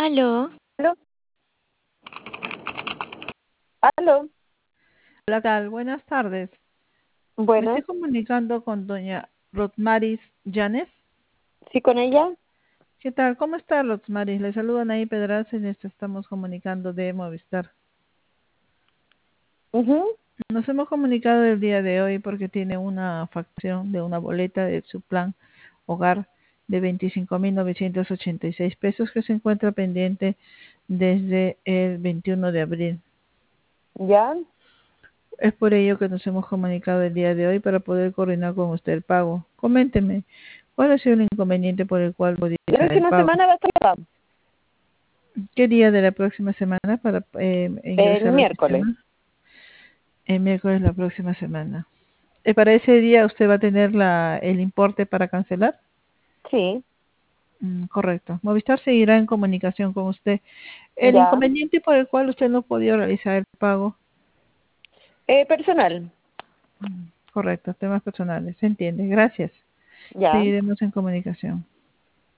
Aló. ¿Aló? ¿Aló? Hola, ¿qué tal? Buenas tardes. Me estoy Buenas. comunicando con doña Rosmaris Llanes. ¿Sí con ella? ¿Qué tal? ¿Cómo está Rosmaris? Le saludan ahí Pedraza y les estamos comunicando de Movistar. Ujú. Nos hemos comunicado el día de hoy porque tiene una facturación de una boleta de su plan hogar de 25.986 pesos que se encuentra pendiente desde el 21 de abril. ¿Ya? Es por ello que nos hemos comunicado el día de hoy para poder coordinar con usted el pago. Coménteme, ¿cuál ha sido el inconveniente por el cual podía La realizar el próxima pago? semana va a estar acá. ¿Qué día de la próxima semana para El ingresar al miércoles. sistema? El miércoles de la próxima semana. ¿Para ese día usted va a tener el importe para cancelar? Sí. Correcto. Movistar seguirá en comunicación con usted. ¿El ¿Ya? inconveniente por el cual usted no podía realizar el pago? Personal. Correcto, temas personales. Se entiende. Gracias. ¿Ya? Seguiremos en comunicación.